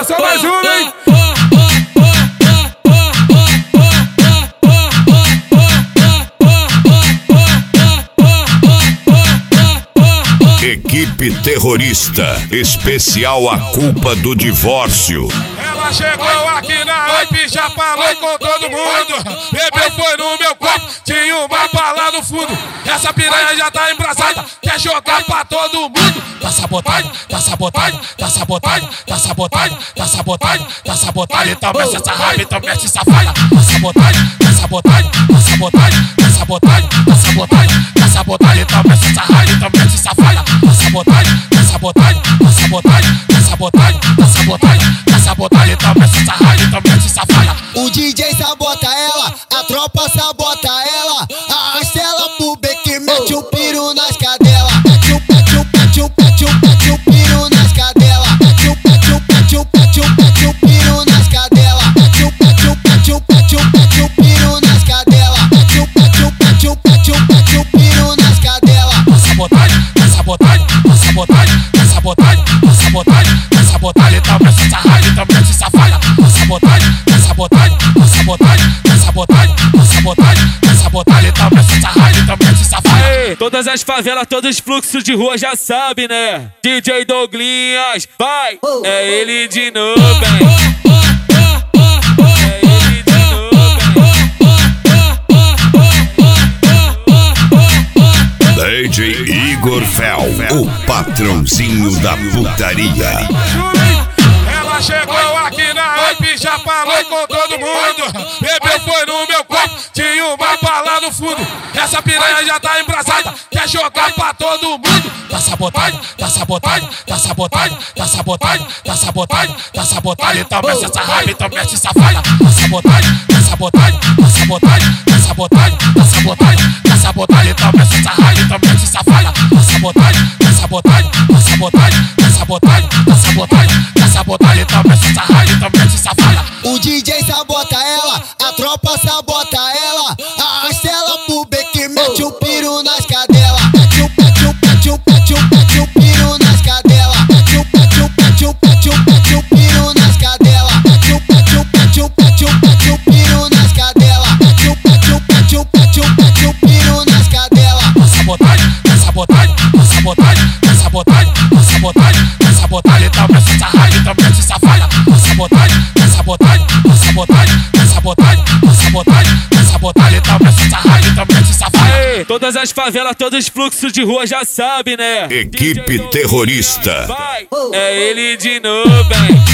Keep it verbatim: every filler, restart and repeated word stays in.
Bora, só mais uma, hein? Equipe terrorista, especial A Culpa do Divórcio. Ela chegou aqui na hype, já falou com todo mundo. Bebeu foi no meu copo, tinha uma bala no fundo. Essa piranha já tá embrasada, quer jogar pra todo mundo. Tá sabotagem, tá sabotagem, tá sabotagem, tá sabotagem, tá sabotagem, tá sabotagem. Então mexe essa hype, então mexe essa falha. Tá sabotagem, tá sabotagem, tá sabotagem, tá sabotagem, tá sabotagem, tá sabotagem. Então mexe essa hype, então mexe essa falha. Tá sabotagem, tá sabotagem, tá sabotagem, tá sabotagem, tá sabotagem, tá sabotagem. Então mexe essa hype, então mexe essa falha. O D J sabota ela, a tropa sabota ela. Arrasta ela pro beco, mete o piro nas cadelas. Mete o, mete o, mete o, mete o, mete o piro nas cadelas. Mete o, mete o, mete o, mete o, mete o piro nas cadelas. Mete o, mete o, mete o, mete o, mete o piro nas cadelas. Mete o, mete o, mete o, mete o, mete o piro nas cadelas. Tá sabotagem, tá sabotagem, tá sabotagem, tá sabotagem, tá sabotagem, tá sabotagem. Então mexe essa hype, então mexe essa falha. Tá sabotagem, tá sabotagem, tá sabotagem, tá sabotagem, tá sabotagem, tá sabotagem. Então mexe essa hype, então mexe essa falha. Ei, todas as favelas, todos os fluxos de rua já sabe, né? D J Douglinhas, vai! É ele de novo, hein? É ele de novo, hein? D J Igor Fel, o patrãozinho da putaria. Ela chegou aqui na hype, já falou com todo mundo. Bebeu foi no meu copo, tinha uma bala no fundo. Essa piranha já tá embrasada, quer jogar pra todo mundo. Tá sabotagem, tá sabotagem, tá sabotagem, tá sabotagem, tá sabotagem, tá sabotagem. Então mexe essa hype, então mexe essa falha. Tá sabotagem, tá sabotagem, tá sabotagem, tá sabotagem, tá sabotagem, tá sabotagem. Então mexe essa hype, então mexe essa falha. Tá sabotagem, tá sabotagem, tá sabotagem, tá sabotagem, tá sabotagem, tá sabotagem. Então mexe essa hype, então mexe essa falha. O D J sabota ela, a tropa sabota ela. Arrasta ela pro beco, mete o piro nas cadelas. Mete o, mete o, mete o, mete o, mete o piro nas cadelas. Mete o, mete o, mete o, mete o, mete o piro nas cadelas. Mete o, mete o, mete o, mete o, mete o piro nas cadelas. Mete o, mete o, mete o, mete o, mete o piro nas cadelas. Tá sabotagem, tá sabotagem, tá sabotagem, tá sabotagem, tá sabotagem, tá sabotagem. Então mexe essa hype, então mexe essa falha. Tá sabotagem, tá sabotagem, tá sabotagem, tá sabotagem, tá sabotagem, tá sabotagem. Então mexe essa hype, então mexe essa falha. Ei, todas as favelas, todos os fluxos de rua já sabe, né? Equipe terrorista. Vai! É ele de novo, hein?